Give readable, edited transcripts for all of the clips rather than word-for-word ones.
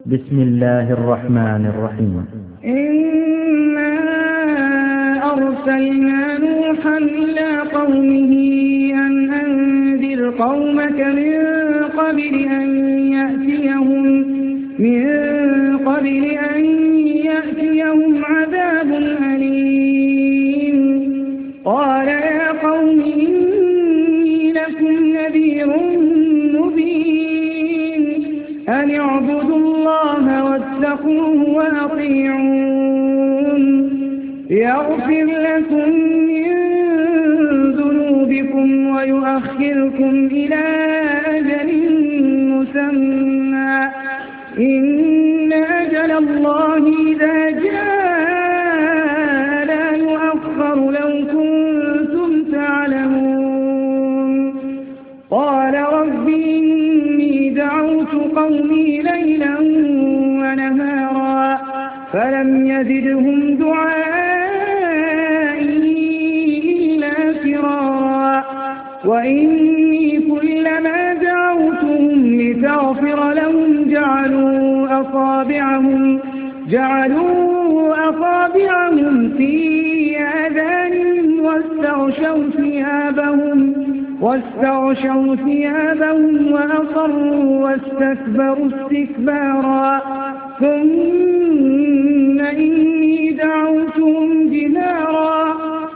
بسم الله الرحمن الرحيم. إنا أرسلنا نوحا إلى قومه أن أنذر قومك من قبل أن يأتيهم عذاب أليم. قال يا قوم إني لكم نذير مبين أن اعبدوا الله واتقوه وأطيعون يغفر لكم من ذنوبكم ويؤخركم إلى أجل مسمى إن أجل الله إذا جاء لا يؤخر لو كنتم تعلمون. قال رب إني دعوت قومي ليلا ونهارا فلم يزدهم دعائي إلا فرارا وإني كلما دعوتهم لتغفر لهم جعلوا أصابعهم في آذانهم واستغشوا ثيابهم وأصروا واستكبروا استكبارا ثم إني دعوتهم جهارا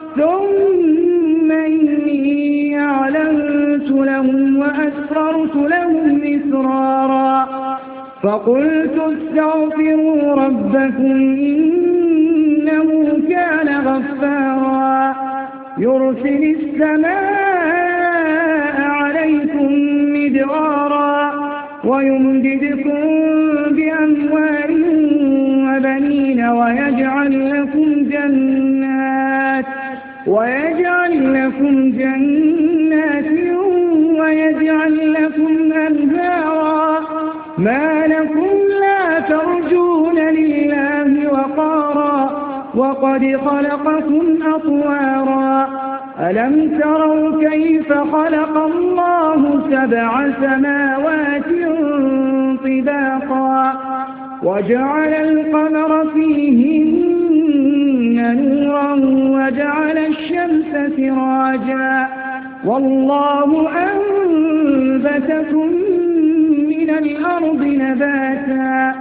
ثم إني أعلنت لهم وأسررت لهم إسرارا فقلت استغفروا ربكم إنه كان غفارا يرسل السماء عليكم مدرارا ويمددكم بأموال وبنين ويجعل لكم جنات ويجعل لكم أنهارا ما لكم لا ترجون لله وقارا وقد خلقكم أطوارا ألم تروا كيف خلق الله 7 سماوات طباقا وجعل القمر فيهن نورا وجعل الشمس سراجا والله أنبتكم من الأرض نباتا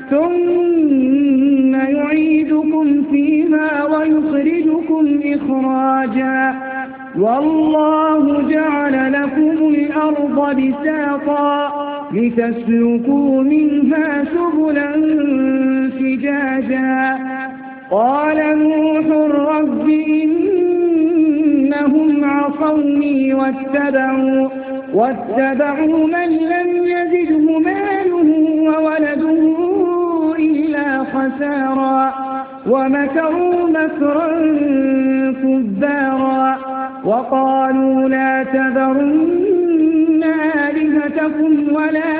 ثم يعيدكم فيها ويخرجكم إخراجا والله جعل لكم الأرض بساطا لتسلكوا منها سبلا فجاجا قال نوح رب إنهم عصوني واتبعوا من لم يزده ماله وولده إلا خسارا ومكروا مكرا كبارا وقالوا لا تذرن آلهتكم ولا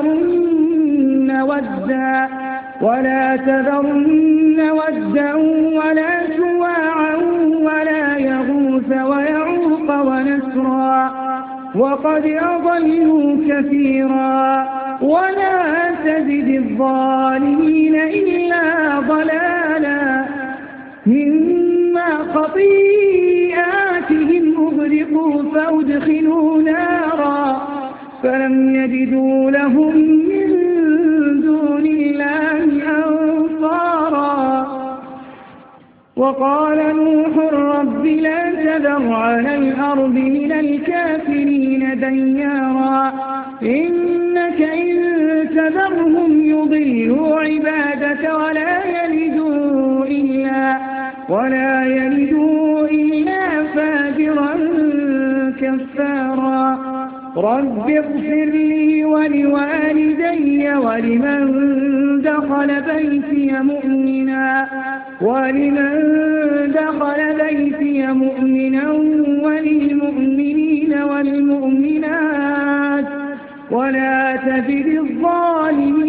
تذرن ودا ولا سواعا ولا يغوث ويعوق ونسرا وقد أضلوا كثيرا ولا تزد الظالمين إلا ضلالا مما خطيئاتهم أغرقوا فأدخلوا نارا فلم يجدوا لهم من دون الله أنصارا وقال نوح رب لا تذر على الأرض من الكافرين ديارا إنك إن تذرهم يضلوا عبادك ولا يلدوا إلا فاجرا كفارا رب اغفر لي ولوالدي ولمن دخل بيتي مؤمنا وللمؤمنين والمؤمنات ولا تزد الظالمين